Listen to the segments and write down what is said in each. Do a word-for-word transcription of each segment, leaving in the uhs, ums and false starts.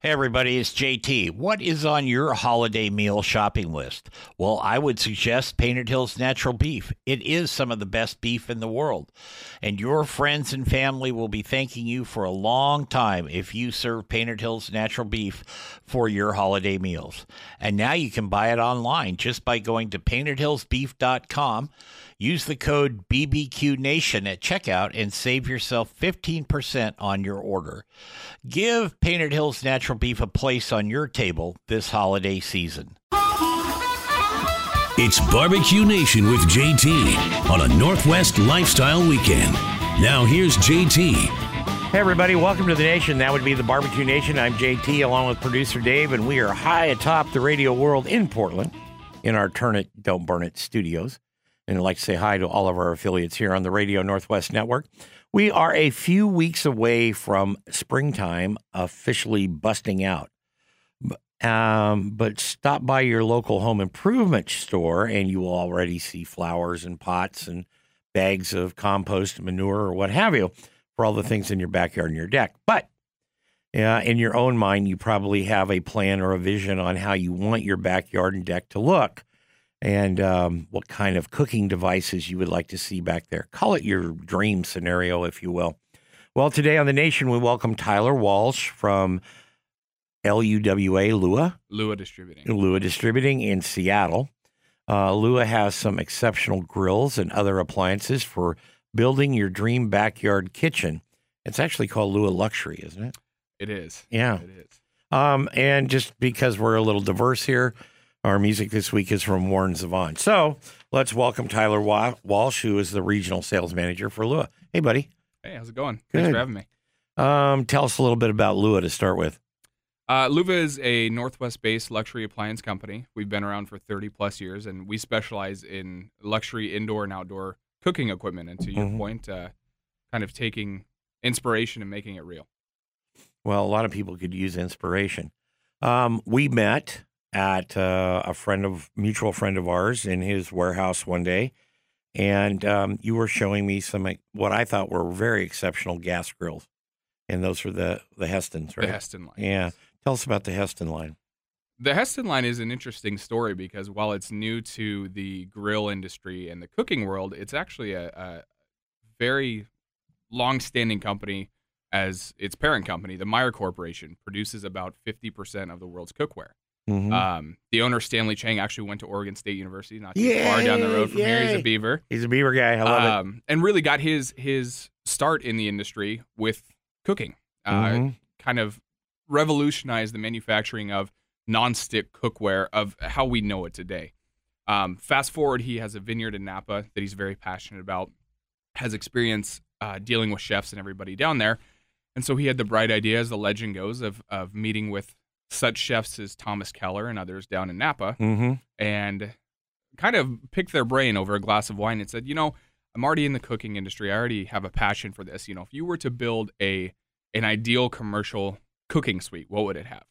Hey, everybody, it's J T. What is on your holiday meal shopping list? Well, I would suggest Painted Hills Natural Beef. It is some of the best beef in the world, and your friends and family will be thanking you for a long time if you serve Painted Hills Natural Beef for your holiday meals. And now you can buy it online just by going to painted hills beef dot com. Use the code B B Q Nation at checkout and save yourself fifteen percent on your order. Give Painted Hills Natural Beef a place on your table this holiday season. It's Barbecue Nation with J T on a Northwest Lifestyle Weekend. Now here's J T. Hey, everybody. Welcome to the Nation. That would be the Barbecue Nation. I'm J T along with producer Dave, and we are high atop the radio world in Portland in our Turn It, Don't Burn It studios. And I'd like to say hi to all of our affiliates here on the Radio Northwest Network. We are a few weeks away from springtime officially busting out. Um, but stop by your local home improvement store and you will already see flowers and pots and bags of compost, manure, or what have you for all the things in your backyard and your deck. But uh, in your own mind, you probably have a plan or a vision on how you want your backyard and deck to look. And um, what kind of cooking devices you would like to see back there. Call it your dream scenario, if you will. Well, today on The Nation, we welcome Tyler Walsh from L U W A, Lua. Lua Distributing. Lua Distributing in Seattle. Uh, Lua has some exceptional grills and other appliances for building your dream backyard kitchen. It's actually called Lua Luxury, isn't it? It is. Yeah. It is. Um, and just because we're a little diverse here, our music this week is from Warren Zevon. So let's welcome Tyler Walsh, who is the regional sales manager for Lua. Hey, buddy. Hey, how's it going? Good. Thanks for having me. Um, tell us a little bit about Lua to start with. Uh, Lua is a Northwest-based luxury appliance company. We've been around for thirty plus years, and we specialize in luxury indoor and outdoor cooking equipment. And to your Mhm. point, uh, kind of taking inspiration and making it real. Well, a lot of people could use inspiration. Um, we met at uh, a friend of mutual friend of ours in his warehouse one day, and um, you were showing me some like, what I thought were very exceptional gas grills, and those are the the Hestons, right? The Heston line. Yeah, tell us about the Heston line. The Heston line is an interesting story because while it's new to the grill industry and the cooking world, it's actually a, a very long-standing company. As its parent company, the Meyer Corporation, produces about fifty percent of the world's cookware. Mm-hmm. Um, the owner, Stanley Chang, actually went to Oregon State University, not too Yay, far down the road from yay. here. He's a Beaver. He's a Beaver guy. I love um, And really got his his start in the industry with cooking. Uh, Mhm. Kind of revolutionized the manufacturing of nonstick cookware of how we know it today. Um, fast forward, he has a vineyard in Napa that he's very passionate about, has experience uh, dealing with chefs and everybody down there. And so he had the bright idea, as the legend goes, of of meeting with such chefs as Thomas Keller and others down in Napa, it. Mm-hmm. and kind of picked their brain over a glass of wine and said, you know, I'm already in the cooking industry. I already have a passion for this. You know, if you were to build a an ideal commercial cooking suite, what would it have?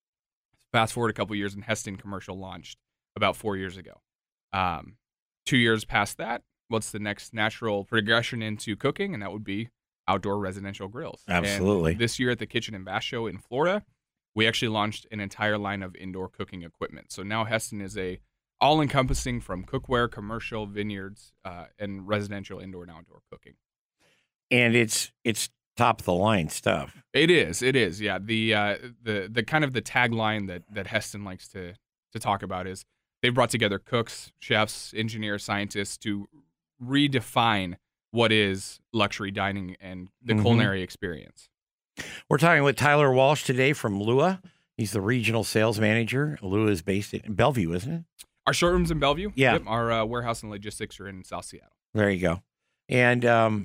Fast forward a couple years, and Heston commercial launched about four years ago. Um, two years past that, what's the next natural progression into cooking? And that would be outdoor residential grills. Absolutely. And this year at the Kitchen and Bath Show in Florida, we actually launched an entire line of indoor cooking equipment. So now Heston is a all-encompassing from cookware, commercial, vineyards, uh, and residential indoor and outdoor cooking. And it's it's top of the line stuff. It is, it is, yeah. The uh, the the kind of the tagline that that Heston likes to to talk about is they've brought together cooks, chefs, engineers, scientists to redefine what is luxury dining and the Mhm. culinary experience. We're talking with Tyler Walsh today from Lua. He's the regional sales manager. Lua is based in Bellevue, isn't it? Our showrooms in Bellevue. Yeah. Yep, our uh, warehouse and logistics are in South Seattle. There you go. And um,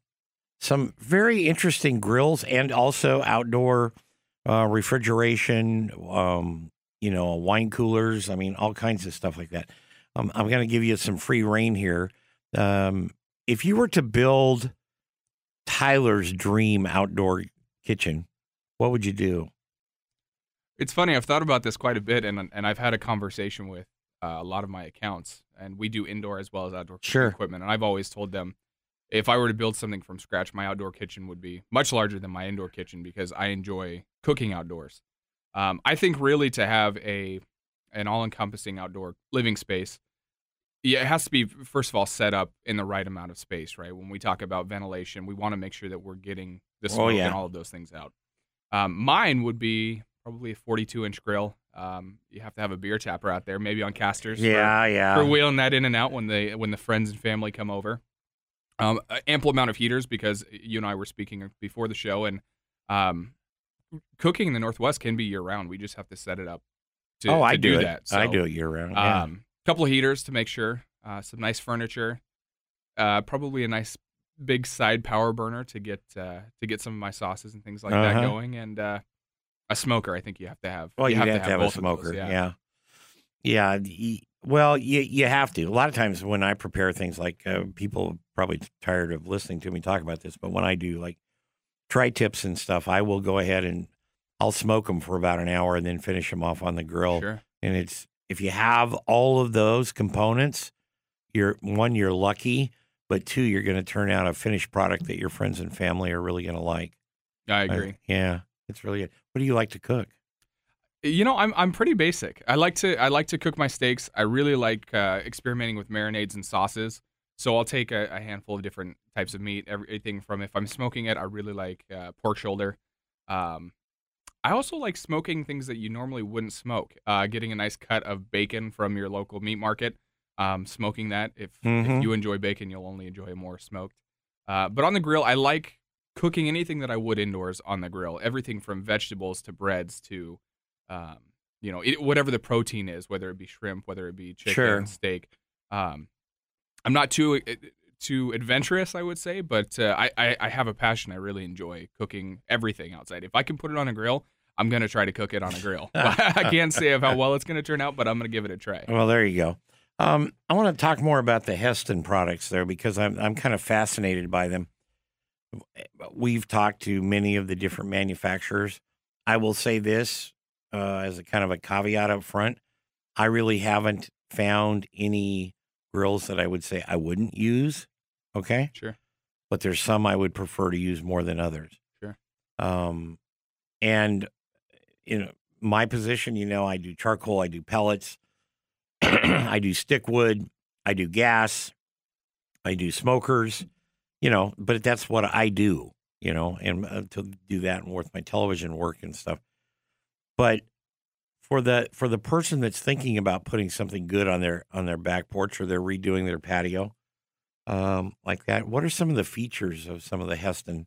some very interesting grills and also outdoor uh, refrigeration, um, you know, wine coolers. I mean, all kinds of stuff like that. Um, I'm going to give you some free reign here. Um, if you were to build Tyler's dream outdoor kitchen, what would you do? It's funny. I've thought about this quite a bit, and and I've had a conversation with uh, a lot of my accounts, and we do indoor as well as outdoor Sure. equipment. And I've always told them, if I were to build something from scratch, my outdoor kitchen would be much larger than my indoor kitchen because I enjoy cooking outdoors. Um, I think really to have a an all-encompassing outdoor living space, yeah, it has to be, first of all, set up in the right amount of space, right? When we talk about ventilation, we want to make sure that we're getting the smoke Oh, yeah. and all of those things out. Um, mine would be probably a forty-two inch grill. Um, you have to have a beer tapper out there, maybe on casters. Yeah, for, yeah. For wheeling that in and out when they when the friends and family come over. Um, ample amount of heaters, because you and I were speaking before the show, and um, cooking in the Northwest can be year round. We just have to set it up to, oh, to I do, do it. that. So, I do it year round. Yeah. Um, couple of heaters to make sure, uh, some nice furniture, uh, probably a nice big side power burner to get uh, to get some of my sauces and things like Uh-huh. that going, and uh, a smoker. I think you have to have. Well, you, have, have, to to have, both a of those, smoker. yeah. yeah. Yeah. y- Well, you you have to. A lot of times when I prepare things, like uh, people are probably tired of listening to me talk about this, but when I do like tri-tips and stuff, I will go ahead and I'll smoke them for about an hour and then finish them off on the grill. Sure. And it's, if you have all of those components, you're one, you're lucky, but two, you're going to turn out a finished product that your friends and family are really going to like. I agree. Uh, yeah, it's really good. What do you like to cook? You know, I'm I'm pretty basic. I like to I like to cook my steaks. I really like uh, experimenting with marinades and sauces. So I'll take a, a handful of different types of meat. Everything from, if I'm smoking it, I really like uh, pork shoulder. Um, I also like smoking things that you normally wouldn't smoke. Uh, getting a nice cut of bacon from your local meat market, um, smoking that. If Mhm. if you enjoy bacon, you'll only enjoy it more smoked. Uh, but on the grill, I like cooking anything that I would indoors on the grill. Everything from vegetables to breads to Um, you know, it, whatever the protein is, whether it be shrimp, whether it be chicken, Sure. steak. Um, I'm not too uh, too adventurous, I would say, but uh, I, I I have a passion. I really enjoy cooking everything outside. If I can put it on a grill, I'm gonna try to cook it on a grill. I can't say of how well it's gonna turn out, but I'm gonna give it a try. Well, there you go. Um, I want to talk more about the Heston products there, because I'm I'm kind of fascinated by them. We've talked to many of the different manufacturers. I will say this uh, as a kind of a caveat up front: I really haven't found any grills that I would say I wouldn't use. Okay, Sure. but there's some I would prefer to use more than others. Sure. Um, and you know, my position, you know, I do charcoal, I do pellets, I do stick wood, I do gas, I do smokers, you know, but that's what I do, you know, and uh, to do that and with my television work and stuff. But for the for the person that's thinking about putting something good on their on their back porch, or they're redoing their patio, um, like that, what are some of the features of some of the Heston,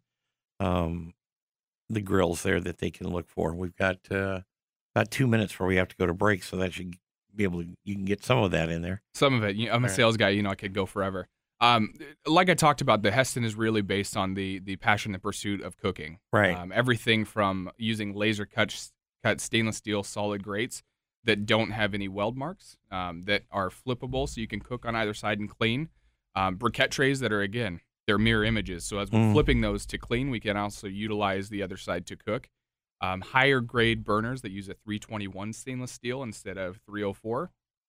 um, the grills there that they can look for? We've got uh, about two minutes before we have to go to break, so that should be able to, you can get some of that in there. Some of it. You know, I'm a Right. sales guy. You know, I could go forever. Um, like I talked about, the Heston is really based on the the passion and pursuit of cooking. Right. Um, everything from using laser cut cut stainless steel solid grates that don't have any weld marks, um, that are flippable, so you can cook on either side and clean. Um, briquette trays that are, again, they're mirror images. So as we're Mm. flipping those to clean, we can also utilize the other side to cook. Um, higher grade burners that use a three twenty-one stainless steel instead of three oh four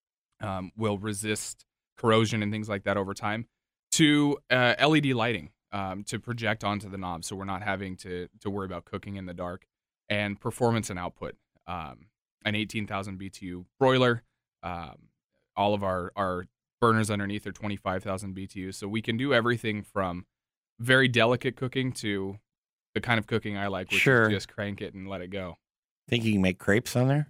um, will resist corrosion and things like that over time. To uh, L E D lighting um, to project onto the knob, so we're not having to to worry about cooking in the dark. And performance and output. Um, an eighteen thousand B T U broiler. Um, all of our, our burners underneath are twenty-five thousand B T U. So we can do everything from very delicate cooking to the kind of cooking I like, which Sure. is just crank it and let it go. Think you can make crepes on there?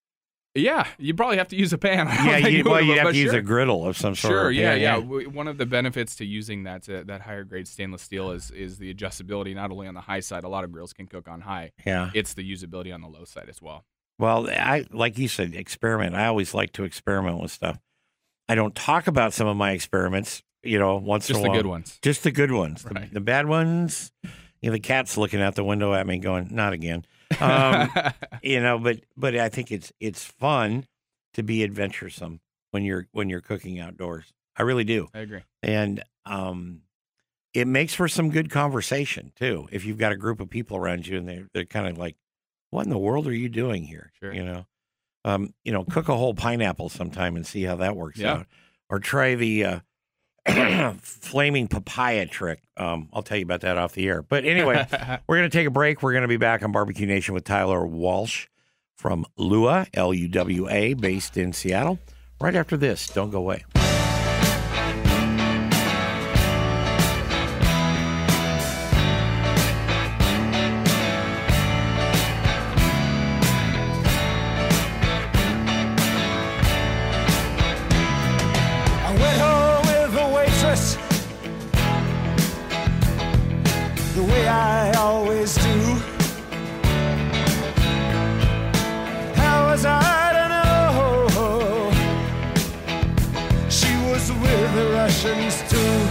Yeah, you probably have to use a pan. I don't Yeah, think you, well, would, you'd have but to use sure. a griddle of some sort. Sure, of, yeah, yeah. W- One of the benefits to using that uh, that higher grade stainless steel is is the adjustability, not only on the high side. A lot of grills can cook on high. Yeah. It's the usability on the low side as well. Well, I like you said, experiment. I always like to experiment with stuff. I don't talk about some of my experiments, you know, once Just in a the while. good ones. Just the good ones. The- Right. The, bad ones, you know, the cat's looking out the window at me going, not again. Um, you know, but but I think it's it's fun to be adventuresome when you're when you're cooking outdoors. I really do. I agree. And um, it makes for some good conversation too. If you've got a group of people around you and they're they're kind of like, "What in the world are you doing here?" Sure. You know, um, you know, cook a whole pineapple sometime and see how that works Yeah. out, or try the uh, flaming papaya trick. Um, I'll tell you about that off the air. But anyway, we're going to take a break. We're going to be back on Barbecue Nation with Tyler Walsh from Luwa, L U W A, based in Seattle. Right after this, don't go away. I went home with the waitress, the way I always do. How was I to know she was with the Russians too?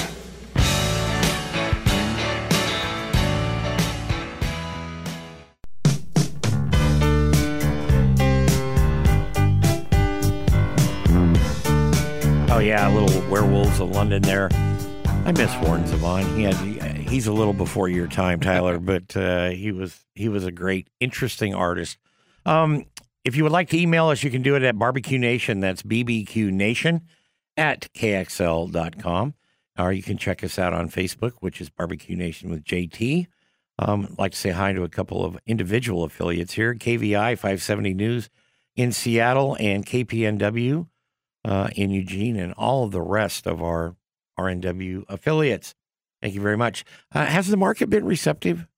Oh, yeah, little Werewolves of London there. I miss Warren Zevon. He had, he's a little before your time, Tyler, but uh, he was he was a great, interesting artist. Um, if you would like to email us, you can do it at Barbecue Nation. That's B B Q Nation at K X L dot com. Or you can check us out on Facebook, which is Barbecue Nation with J T. Um, I'd like to say hi to a couple of individual affiliates here. K V I five seventy News in Seattle and K P N W uh, in Eugene, and all of the rest of our R N W affiliates. Thank you very much. Uh, has the market been receptive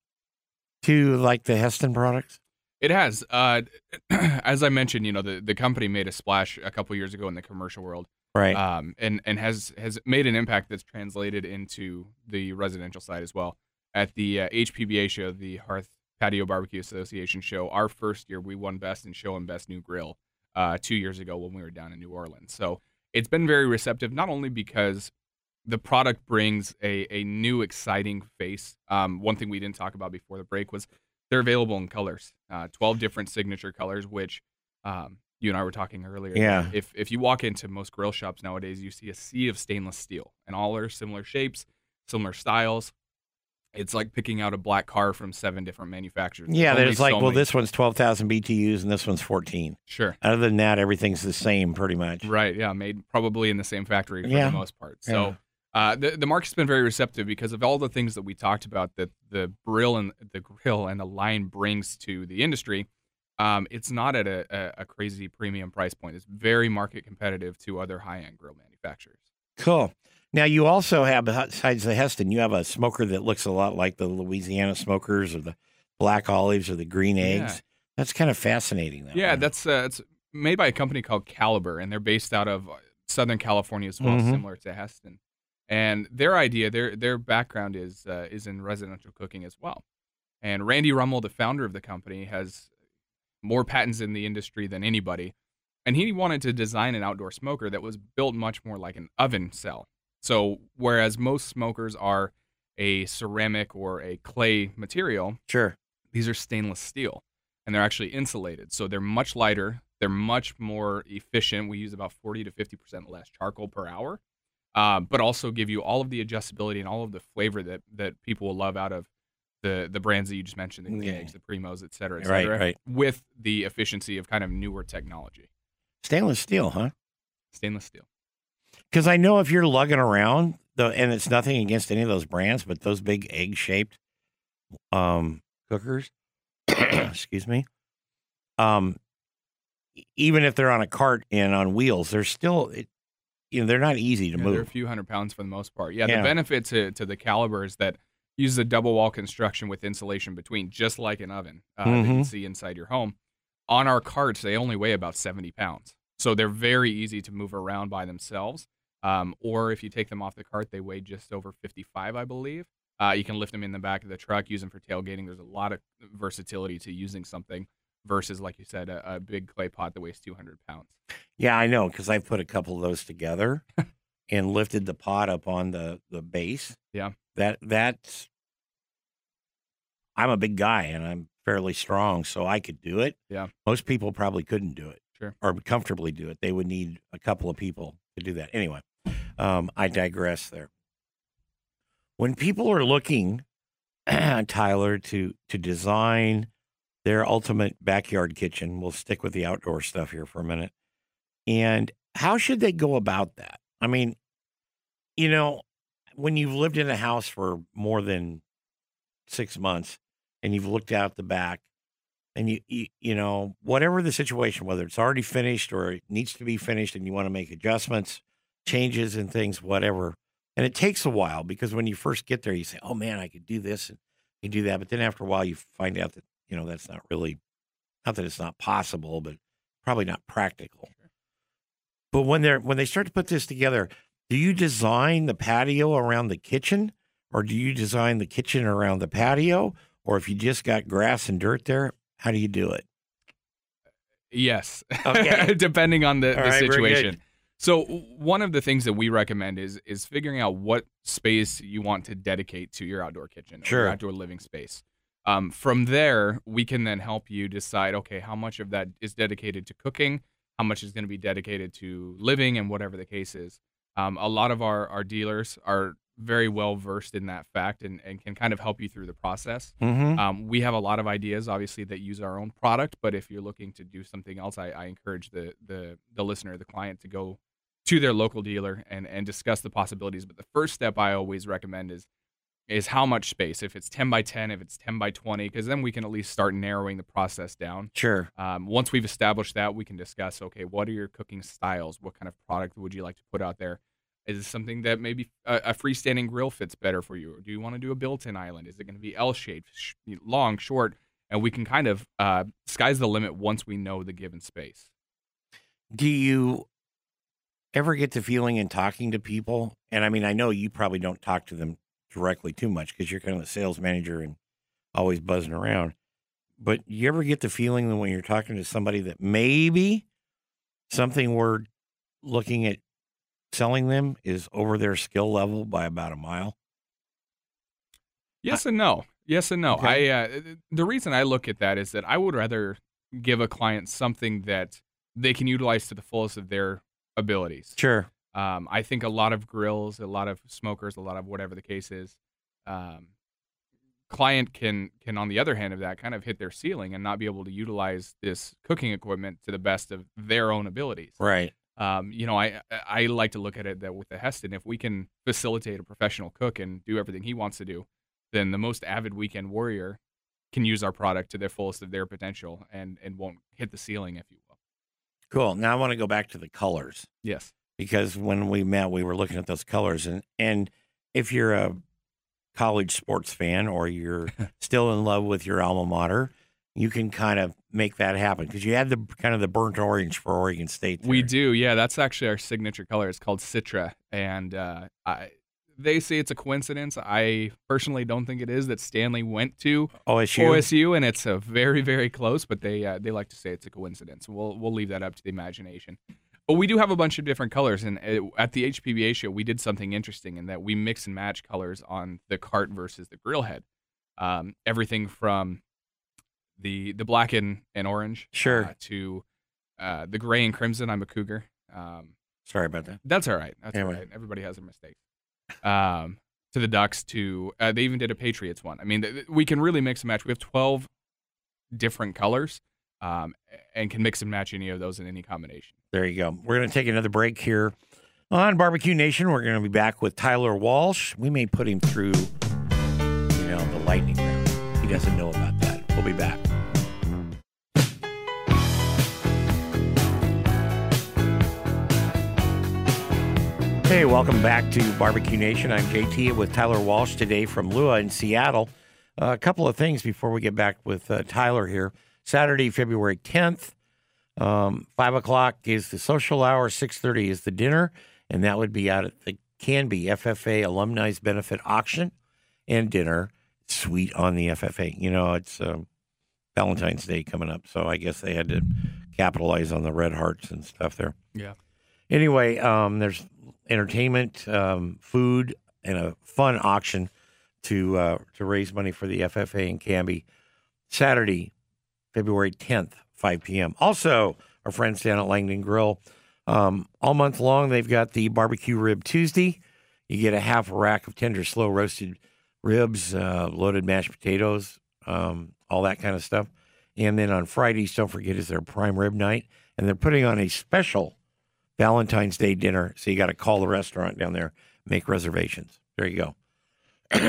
to like the Heston products? It has. Uh, as I mentioned, you know, the, the company made a splash a couple years ago in the commercial world, Right. um, and and has has made an impact that's translated into the residential side as well. At the uh, H P B A show, the Hearth Patio Barbecue Association show, our first year we won Best in Show and Best New Grill uh, two years ago when we were down in New Orleans. So it's been very receptive, not only because the product brings a, a new, exciting face. Um, one thing we didn't talk about before the break was they're available in colors, uh, twelve different signature colors, which um, you and I were talking earlier. Yeah. If if you walk into most grill shops nowadays, you see a sea of stainless steel, and all are similar shapes, similar styles. It's like picking out a black car from seven different manufacturers. Yeah, There's there's only like, so well, many. this one's twelve thousand B T Us and this one's fourteen. Sure. Other than that, everything's the same pretty much. Right, yeah, made probably in the same factory for Yeah. the most part. So uh, the the market's been very receptive because of all the things that we talked about that the grill and the grill and the line brings to the industry. Um, it's not at a, a, a crazy premium price point. It's very market competitive to other high end grill manufacturers. Cool. Now, you also have, besides the Heston, you have a smoker that looks a lot like the Louisiana smokers or the black olives or the green eggs. Yeah. That's kind of fascinating. That Yeah, one. that's uh, it's made by a company called Caliber, and they're based out of Southern California as well, Mhm. similar to Heston. And their idea, their their background is uh, is in residential cooking as well. And Randy Rummel, the founder of the company, has more patents in the industry than anybody. And he wanted to design an outdoor smoker that was built much more like an oven cell. So whereas most smokers are a ceramic or a clay material, Sure. these are stainless steel, and they're actually insulated. So they're much lighter. They're much more efficient. We use about forty to fifty percent less charcoal per hour, uh, but also give you all of the adjustability and all of the flavor that, that people will love out of the, the brands that you just mentioned, the Yeah. eggs, the Primos, et cetera, et Right, cetera, right. with the efficiency of kind of newer technology. Stainless steel, huh? Stainless steel. Because I know if you're lugging around, the, and it's nothing against any of those brands, but those big egg-shaped um, cookers, excuse me, um, e- even if they're on a cart and on wheels, they're still, it, you know, they're not easy to Yeah, they're a move. few hundred pounds for the most part. Yeah, Yeah. the benefit to, to the Caliber is that uses a double wall construction with insulation between, just like an oven uh, that you Mhm. see inside your home. On our carts, they only weigh about seventy pounds. So they're very easy to move around by themselves. Um, or if you take them off the cart, they weigh just over fifty-five, I believe. Uh, you can lift them in the back of the truck, use them for tailgating. There's a lot of versatility to using something versus, like you said, a, a big clay pot that weighs two hundred pounds. Yeah, I know, because I've put a couple of those together and lifted the pot up on the, the base. Yeah. That that's I'm a big guy and I'm fairly strong, so I could do it. Yeah. Most people probably couldn't do it. Sure. Or comfortably do it. They would need a couple of people to do that. Anyway, um, I digress there. When people are looking, Tyler, to to design their ultimate backyard kitchen, we'll stick with the outdoor stuff here for a minute. And how should they go about that? I mean, you know, when you've lived in a house for more than six months and you've looked out the back and you, you you know, whatever the situation, whether it's already finished or it needs to be finished and you want to make adjustments, changes and things, whatever. And it takes a while because when you first get there, you say, oh man, I could do this and you do that. But then after a while, you find out that, you know, that's not really, not that it's not possible, but probably not practical. But when they're, when they start to put this together, do you design the patio around the kitchen, or do you design the kitchen around the patio? Or if you just got grass and dirt there, how do you do it? Yes. Okay. Depending on the, All the right, very situation. good. So one of the things that we recommend is is figuring out what space you want to dedicate to your outdoor kitchen or Sure. your outdoor living space. Um, from there, we can then help you decide, okay, how much of that is dedicated to cooking, how much is going to be dedicated to living, and whatever the case is. Um, a lot of our, our dealers are very well versed in that fact and, and can kind of help you through the process. Mm-hmm. Um, we have a lot of ideas, obviously, that use our own product, but if you're looking to do something else, I, I encourage the, the the listener, the client, to go to their local dealer and, and discuss the possibilities. But the first step I always recommend is is how much space. If it's ten by ten, if it's ten by twenty, because then we can at least start narrowing the process down. Sure. Um, once we've established that, we can discuss, okay, what are your cooking styles? What kind of product would you like to put out there? Is it something that maybe a, a freestanding grill fits better for you? Or do you want to do a built-in island? Is it going to be L-shaped, sh- long, short? And we can kind of, uh, sky's the limit once we know the given space. Do you ever get the feeling in talking to people? And I mean, I know you probably don't talk to them directly too much because you're kind of the sales manager and always buzzing around. But you ever get the feeling that when you're talking to somebody that maybe something we're looking at selling them is over their skill level by about a mile? Yes and no. Yes and no. Okay. I uh, the reason I look at that is that I would rather give a client something that they can utilize to the fullest of their abilities. Sure. Um, I think a lot of grills, a lot of smokers, a lot of whatever the case is, um, client can can on the other hand of that kind of hit their ceiling and not be able to utilize this cooking equipment to the best of their own abilities. Right. Um, you know, I I like to look at it that with the Heston, if we can facilitate a professional cook and do everything he wants to do, then the most avid weekend warrior can use our product to their fullest of their potential and and won't hit the ceiling, if you will. Cool. Now I want to go back to the colors Yes. because when we met, we were looking at those colors. And, and if you're a college sports fan or you're still in love with your alma mater, you can kind of make that happen because you had the kind of the burnt orange for Oregon State there. We do, yeah. That's actually our signature color. It's called Citra, and uh, I, they say it's a coincidence. I personally don't think it is that Stanley went to O S U. O S U, and it's a very, very close. But they uh, they like to say it's a coincidence. We'll we'll leave that up to the imagination. But we do have a bunch of different colors, and uh, at the H P B A show, we did something interesting in that we mix and match colors on the cart versus the grill head. Um, everything from the the black and, and orange, Sure. uh, to uh, the gray and crimson. I'm a cougar. Um, Sorry about that. that's all right. That's Anyway. all right. Everybody has their mistakes. Um, to the Ducks, to uh, they even did a Patriots one. I mean, th- th- we can really mix and match. We have twelve different colors, um, and can mix and match any of those in any combination. There you go. We're going to take another break here on Barbecue Nation. We're going to be back with Tyler Walsh. We may put him through, you know, the lightning round. He doesn't know about that. We'll be back. Hey, welcome back to Barbecue Nation. I'm J T with Tyler Walsh today from Lua in Seattle. Uh, a couple of things before we get back with uh, Tyler here. Saturday, February tenth, um, five o'clock is the social hour, six thirty is the dinner, and that would be out at the Canby F F A Alumni's Benefit Auction and dinner. Sweet on the F F A. You know, it's um, Valentine's Day coming up, so I guess they had to capitalize on the red hearts and stuff there. Yeah. Anyway, um, there's entertainment, um, food, and a fun auction to uh, to raise money for the F F A in Canby. Saturday, February tenth, five p.m. Also, our friends down at Langdon Grill, um, all month long, they've got the Barbecue Rib Tuesday. You get a half a rack of tender, slow roasted ribs, uh, loaded mashed potatoes, um, all that kind of stuff. And then on Fridays, don't forget, is their prime rib night. And they're putting on a special Valentine's Day dinner. So you got to call the restaurant down there, make reservations. There you go.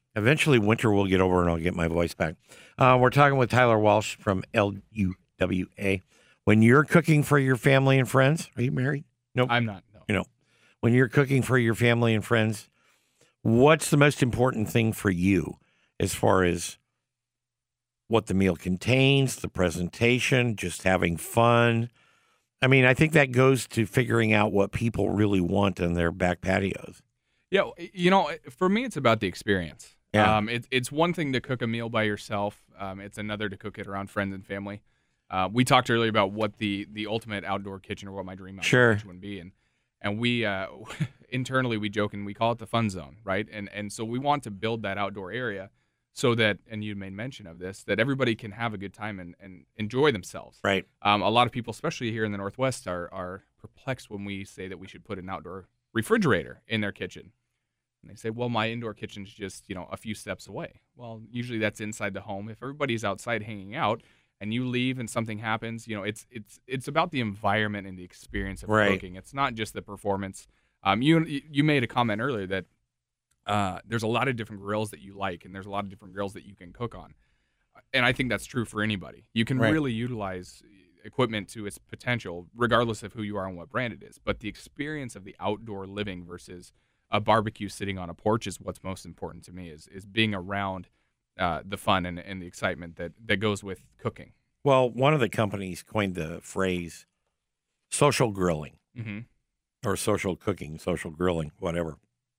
Eventually, winter will get over and I'll get my voice back. Uh, we're talking with Tyler Walsh from L U W A. When you're cooking for your family and friends, are you married? Nope. I'm not. No. You know, when you're cooking for your family and friends, what's the most important thing for you as far as what the meal contains, the presentation, just having fun? I mean, I think that goes to figuring out what people really want in their back patios. Yeah, you know, for me, it's about the experience. Yeah. Um, it, it's one thing to cook a meal by yourself. Um, it's another to cook it around friends and family. Uh, we talked earlier about what the, the ultimate outdoor kitchen or what my dream outdoor Sure. kitchen would be. And and we, uh, internally, we joke and we call it the fun zone, right? And and so we want to build that outdoor area so that, and you made mention of this, that everybody can have a good time and, and enjoy themselves. Right. Um, a lot of people, especially here in the Northwest, are, are perplexed when we say that we should put an outdoor refrigerator in their kitchen. And they say, well, my indoor kitchen's just, you know, a few steps away. Well, usually that's inside the home. If everybody's outside hanging out and you leave and something happens, you know, it's it's it's about the environment and the experience of Right. cooking. It's not just the performance. Um, you you made a comment earlier that uh, there's a lot of different grills that you like, and there's a lot of different grills that you can cook on. And I think that's true for anybody. You can Right. really utilize equipment to its potential, regardless of who you are and what brand it is. But the experience of the outdoor living versus a barbecue sitting on a porch is what's most important to me, is is being around uh, the fun and, and the excitement that, that goes with cooking. Well, one of the companies coined the phrase social grilling Mm-hmm. or social cooking, social grilling, whatever.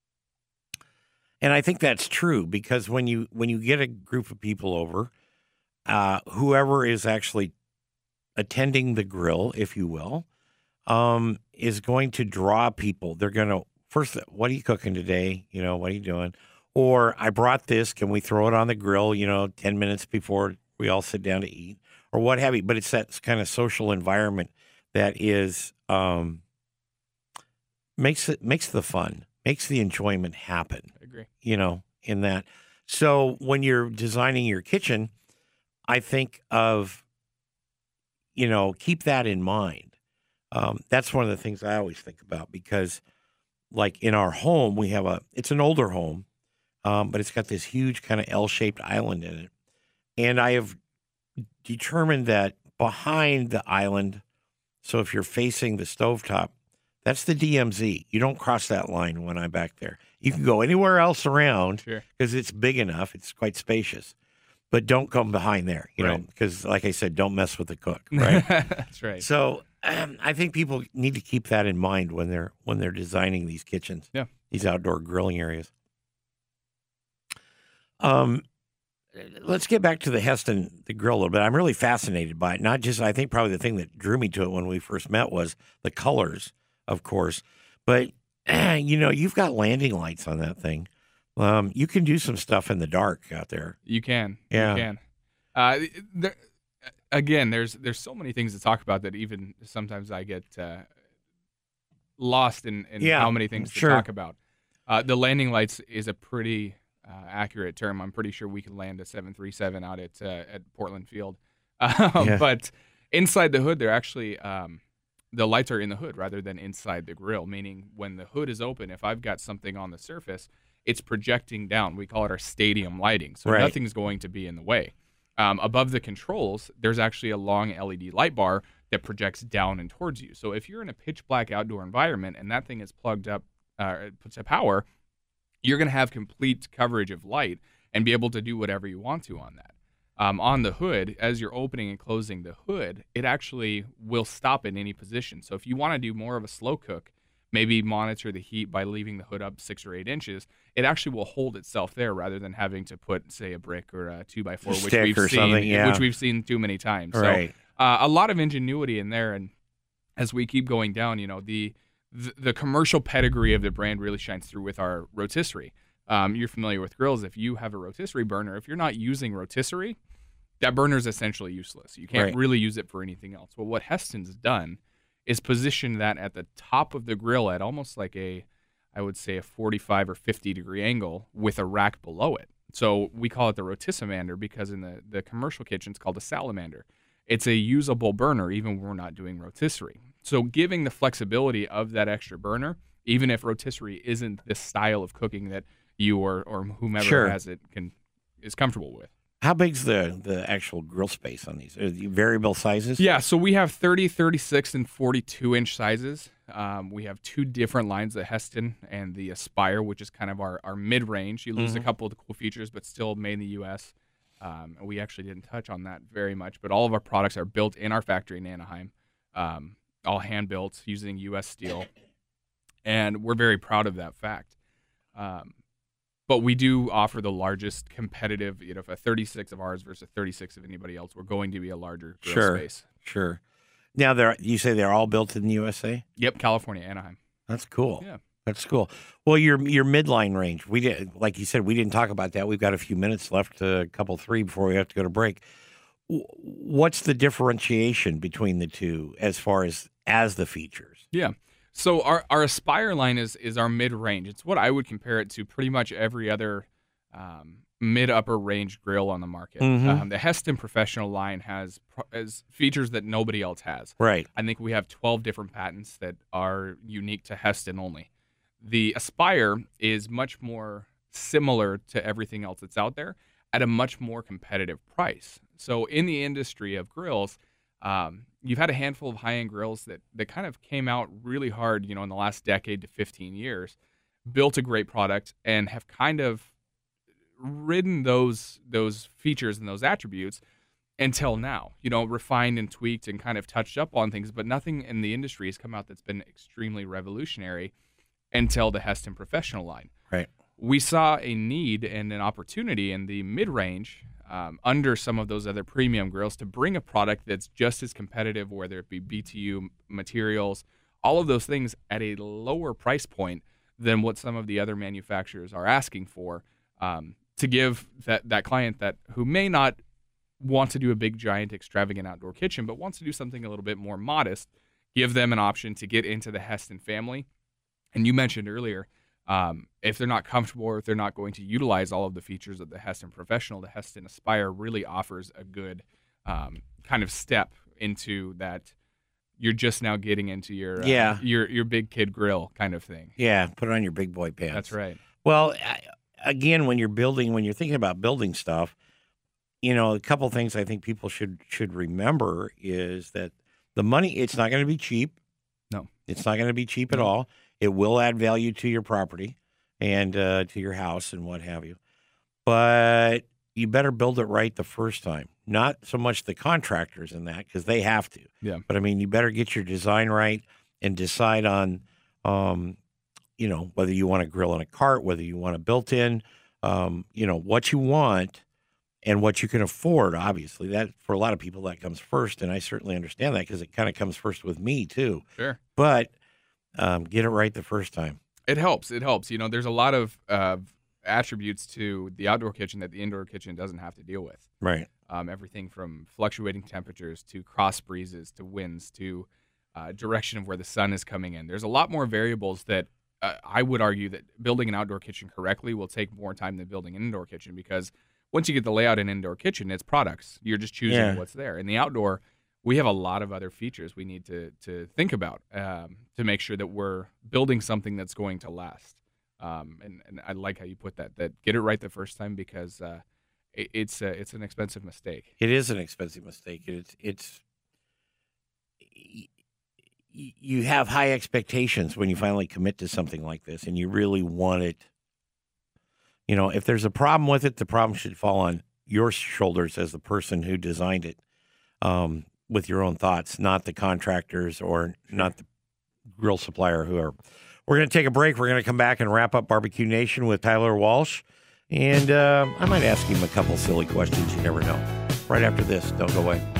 And I think that's true because when you when you get a group of people over, uh, whoever is actually attending the grill, if you will, um, is going to draw people. They're going to, first, what are you cooking today? You know, what are you doing? Or I brought this. Can we throw it on the grill, you know, ten minutes before we all sit down to eat or what have you? But it's that kind of social environment that is, um, makes it, makes the fun, makes the enjoyment happen, I agree. you know, in that. So when you're designing your kitchen, I think of, you know, keep that in mind. Um, that's one of the things I always think about because, like in our home, we have a, it's an older home, um, but it's got this huge kind of L-shaped island in it. And I have determined that behind the island, so if you're facing the stovetop, that's the D M Z. You don't cross that line when I'm back there. You can go anywhere else around Sure. because it's big enough. It's quite spacious. But don't come behind there, you know, Right. because like I said, don't mess with the cook, right? That's right. So um, I think people need to keep that in mind when they're when they're designing these kitchens, Yeah. these outdoor grilling areas. Um, let's get back to the Heston the grill a little bit. I'm really fascinated by it. Not just I think probably the thing that drew me to it when we first met was the colors, of course, but you know you've got landing lights on that thing. Um, you can do some stuff in the dark out there. You can. Yeah. You can. Uh, there, again, there's there's so many things to talk about that even sometimes I get uh, lost in, in Yeah, how many things sure. to talk about. Uh, the landing lights is a pretty uh, accurate term. I'm pretty sure we can land a seven thirty-seven out at uh, at Portland Field. Um, Yeah. But inside the hood, they're actually um, the lights are in the hood rather than inside the grill. Meaning, when the hood is open, if I've got something on the surface, it's projecting down. We call it our stadium lighting, so Right. nothing's going to be in the way. Um, above the controls, there's actually a long L E D light bar that projects down and towards you. So if you're in a pitch black outdoor environment and that thing is plugged up uh, to power, you're going to have complete coverage of light and be able to do whatever you want to on that. Um, on the hood, as you're opening and closing the hood, it actually will stop in any position. So if you want to do more of a slow cook, maybe monitor the heat by leaving the hood up six or eight inches, it actually will hold itself there rather than having to put, say, a brick or a two by four, which Stick we've or seen, something, yeah. which we've seen too many times. Right. So uh, a lot of ingenuity in there, and as we keep going down, you know, the the, the commercial pedigree of the brand really shines through with our rotisserie. Um, you're familiar with grills. If you have a rotisserie burner, if you're not using rotisserie, that burner is essentially useless. You can't Right. really use it for anything else. Well, what Heston's done is position that at the top of the grill at almost like a, I would say, a forty-five or fifty degree angle with a rack below it. So we call it the rotissamander because in the, the commercial kitchen, it's called a salamander. It's a usable burner even when we're not doing rotisserie. So giving the flexibility of that extra burner, even if rotisserie isn't the style of cooking that you or, or whomever Sure. has it can is comfortable with. How big's the, the actual grill space on these? Are they variable sizes? Yeah, so we have thirty, thirty-six, and forty-two inch sizes. Um, we have two different lines, the Heston and the Aspire, which is kind of our, our mid-range. You lose Mhm. a couple of the cool features, but still made in the U S. Um, and we actually didn't touch on that very much, but all of our products are built in our factory in Anaheim, um, all hand-built using U S steel. And we're very proud of that fact. Um, but we do offer the largest competitive, you know, if a thirty-six of ours versus a thirty-six of anybody else, we're going to be a larger grill Sure. space. Sure. Now, they're you say they're all built in the U S A? Yep, California, Anaheim. That's cool. Yeah. That's cool. Well, your your midline range, we did, like you said, we didn't talk about that. We've got a few minutes left, a couple three before we have to go to break. W- What's the differentiation between the two as far as as the features? Yeah. So our, our Aspire line is is our mid range. It's what I would compare it to pretty much every other um, mid upper range grill on the market. Mhm. Um, the Heston Professional line has pro- has features that nobody else has. Right. I think we have twelve different patents that are unique to Heston only. The Aspire is much more similar to everything else that's out there at a much more competitive price. So in the industry of grills, um, you've had a handful of high-end grills that, that kind of came out really hard, you know, in the last decade to fifteen years, built a great product, and have kind of ridden those those features and those attributes until now, you know, refined and tweaked and kind of touched up on things, but nothing in the industry has come out that's been extremely revolutionary until the Heston Professional line. Right. We saw a need and an opportunity in the mid-range um, under some of those other premium grills to bring a product that's just as competitive, whether it be B T U materials, all of those things at a lower price point than what some of the other manufacturers are asking for, um, to give that, that client that who may not want to do a big, giant, extravagant outdoor kitchen, but wants to do something a little bit more modest, give them an option to get into the Heston family. And you mentioned earlier, um, if they're not comfortable or if they're not going to utilize all of the features of the Heston Professional, the Heston Aspire really offers a good um, kind of step into that. You're just now getting into your uh, Yeah. your your big kid grill kind of thing. Yeah. Put it on your big boy pants. That's right. Well, I- again, when you're building, when you're thinking about building stuff, you know, a couple things I think people should should remember is that the money, it's not going to be cheap. No. It's not going to be cheap at No. all. It will add value to your property and uh, to your house and what have you. But you better build it right the first time. Not so much the contractors in that, because they have to. Yeah. But I mean, you better get your design right and decide on, um, you know, whether you want to grill in a cart, whether you want a built-in, um, you know, what you want and what you can afford. Obviously, that for a lot of people that comes first, and I certainly understand that because it kind of comes first with me too. Sure. But um, get it right the first time. It helps. It helps. You know, there's a lot of uh, attributes to the outdoor kitchen that the indoor kitchen doesn't have to deal with. Right. Um, everything from fluctuating temperatures to cross breezes to winds to uh, direction of where the sun is coming in. There's a lot more variables that uh, I would argue that building an outdoor kitchen correctly will take more time than building an indoor kitchen, because once you get the layout in an indoor kitchen, it's products. You're just choosing Yeah. what's there. In the outdoor, we have a lot of other features we need to to think about um, to make sure that we're building something that's going to last. Um, and, and I like how you put that, that get it right the first time, because uh, it, it's, uh, it's an expensive mistake. It is an expensive mistake. It's it's y- y- you have high expectations when you finally commit to something like this, and you really want it. You know, if there's a problem with it, the problem should fall on your shoulders as the person who designed it, um, with your own thoughts, not the contractors or not the grill supplier. Who are. We're going to take a break. We're going to come back and wrap up Barbecue Nation with Tyler Walsh. And uh, I might ask him a couple silly questions. You never know. Right after this. Don't go away.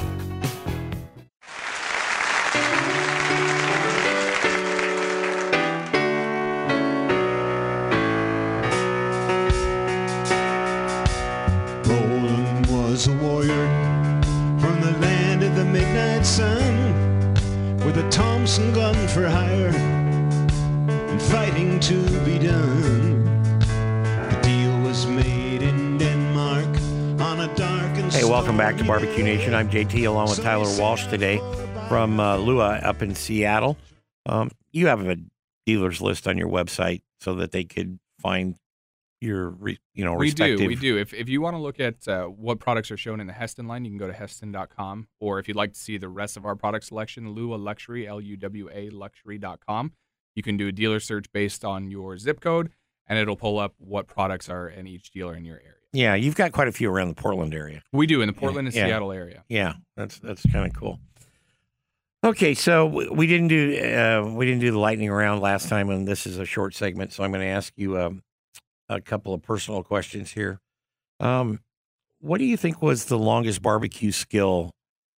Roland was a warrior from the land of the midnight sun, with a Thompson gun for hire and fighting to be done. The deal was made in Denmark on a dark and Hey, welcome back to stormy Barbecue day. Nation. I'm J T along with Tyler Walsh today from uh, Lua up in Seattle. Um, you have a dealer's list on your website so that they could find your re, you know We respective. do, we do. If if you want to look at uh, what products are shown in the Heston line, you can go to heston dot com. Or if you'd like to see the rest of our product selection, Luwa Luxury, L U W A luxury dot com. You can do a dealer search based on your zip code, and it'll pull up what products are in each dealer in your area. Yeah, you've got quite a few around the Portland area. We do in the Portland and Yeah. Seattle area. Yeah, that's that's kind of cool. Okay, so we we didn't do uh, we didn't do the lightning round last time, and this is a short segment, so I'm going to ask you um, a couple of personal questions here. Um, what do you think was the longest barbecue skill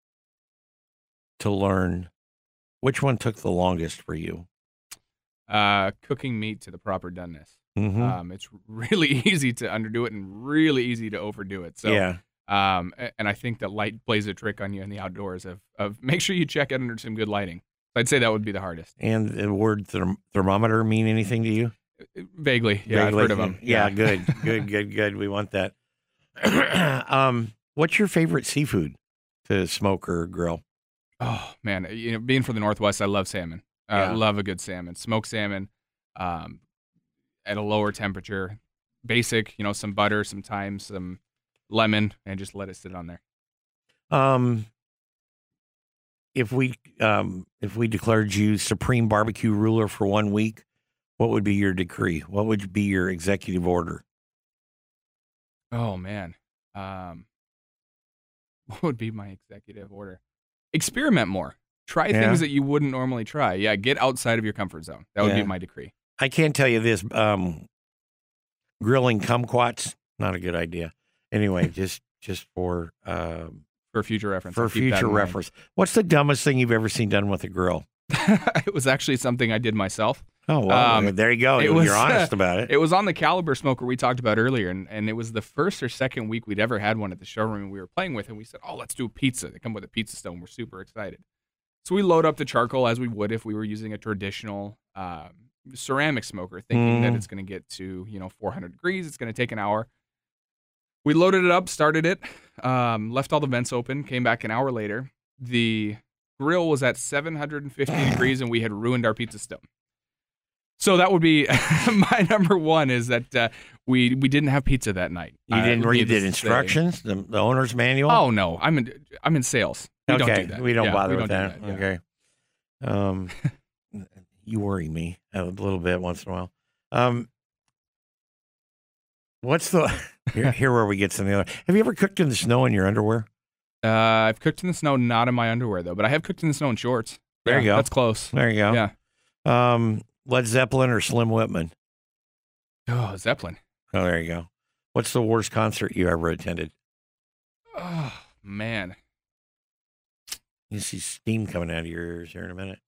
to learn? Which one took the longest for you? Uh, cooking meat to the proper doneness. Mm-hmm. Um, it's really easy to underdo it and really easy to overdo it. So, yeah, um, a- and I think that light plays a trick on you in the outdoors of, of make sure you check it under some good lighting. I'd say that would be the hardest. and the word therm- thermometer mean anything to you? Vaguely. Yeah, I've Vaguely? heard of them. Yeah, good, good, good, good. We want that. um, what's your favorite seafood to smoke or grill? Oh, man. You know, being from the Northwest, I love salmon. I Yeah. uh, love a good salmon. Smoked salmon um, at a lower temperature. Basic, you know, some butter, some thyme, some lemon, and just let it sit on there. Um, if we um, if we declared you supreme barbecue ruler for one week, what would be your decree? What would be your executive order? Oh, man. Um, what would be my executive order? Experiment more. Try Yeah. things that you wouldn't normally try. Yeah, get outside of your comfort zone. That would Yeah. be my decree. I can tell you this: um, grilling kumquats, not a good idea. Anyway, just just for um, For future reference. for I'll keep that future in mind. reference. What's the dumbest thing you've ever seen done with a grill? It was actually something I did myself. Oh, well, Um, there you go. it You're was, honest about it. It was on the Caliber smoker we talked about earlier, and, and it was the first or second week we'd ever had one at the showroom we were playing with, and we said, oh, let's do a pizza. They come with a pizza stone. We're super excited. So we load up the charcoal as we would if we were using a traditional um, ceramic smoker, thinking that Mm. it's going to get to, you know, four hundred degrees. It's going to take an hour. We loaded it up, started it, um, left all the vents open, came back an hour later. The grill was at seven hundred fifty degrees, and we had ruined our pizza stone. So that would be my number one, is that uh, we we didn't have pizza that night. You Uh, didn't read the needless to say. instructions, the, the owner's manual. Oh no, I'm in I'm in sales. We okay, don't do that. we don't Yeah, bother we with don't that. do yeah. Okay. Um, you worry me a little bit once in a while. Um, what's the here, here where we get to the other? Have you ever cooked in the snow in your underwear? Uh, I've cooked in the snow, not in my underwear though, but I have cooked in the snow in shorts. There you Yeah, go. That's close. There you go. Yeah. Um, Led Zeppelin or Slim Whitman? Oh, Zeppelin. Oh, there you go. What's the worst concert you ever attended? Oh man. You see steam coming out of your ears here in a minute.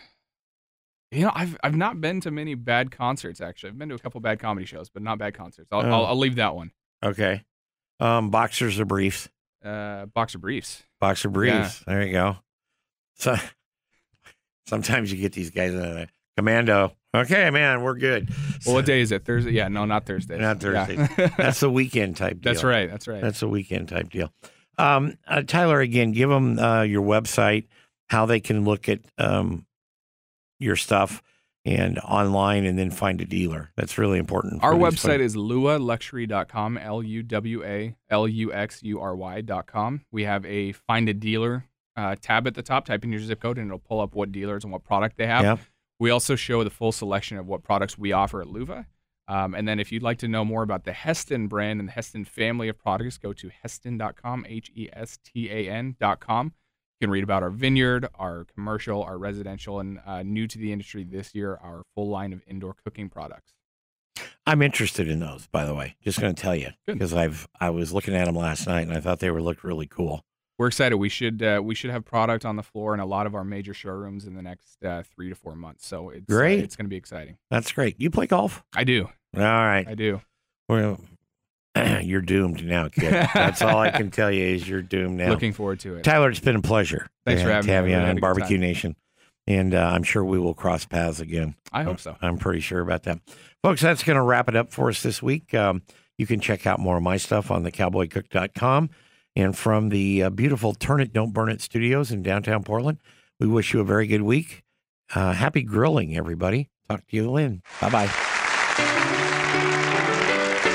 You know, I've I've not been to many bad concerts actually. I've been to a couple bad comedy shows, but not bad concerts. I'll Oh. I'll, I'll leave that one. Okay. Um, boxers or briefs? Uh, boxer briefs. Boxer briefs. There you go. So sometimes you get these guys in a commando. Okay, man, we're good. Well, what day is it? Thursday? Yeah, no, not Thursday. Not Thursdays. Yeah. That's a weekend type deal. That's right. That's right. That's a weekend type deal. Um, uh, Tyler, again, give them uh, your website, how they can look at um, your stuff and online, and then find a dealer. That's really important. Our for these website folks. is luwa luxury dot com, L U W A L U X U R Y dot com. We have a find a dealer uh, tab at the top. Type in your zip code and it'll pull up what dealers and what product they have. Yep. We also show the full selection of what products we offer at Luva. Um, and then if you'd like to know more about the Heston brand and the Heston family of products, go to heston dot com, H E S T A N dot com. You can read about our vineyard, our commercial, our residential, and uh, new to the industry this year, our full line of indoor cooking products. I'm interested in those, by the way. Just going to tell you Good. because I've I was looking at them last night and I thought they were looked really cool. We're excited. We should uh, we should have product on the floor in a lot of our major showrooms in the next uh, three to four months. So it's Great. Uh, it's going to be exciting. That's great. You play golf? I do. All right. I do. Well, you're doomed now, kid. That's all I can tell you is you're doomed now. Looking forward to it. Tyler, it's been a pleasure. Thanks to, for having to have me. you We had on a good Barbecue time. Nation. And uh, I'm sure we will cross paths again. I hope so. I'm pretty sure about that. Folks, that's going to wrap it up for us this week. Um, you can check out more of my stuff on the cowboy cook dot com. And from the uh, beautiful Turn It, Don't Burn It studios in downtown Portland, we wish you a very good week. Uh, happy grilling, everybody. Talk to you then. Bye-bye.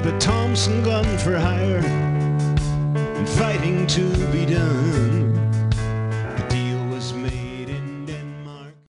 with a Thompson gun for hire and fighting to be done.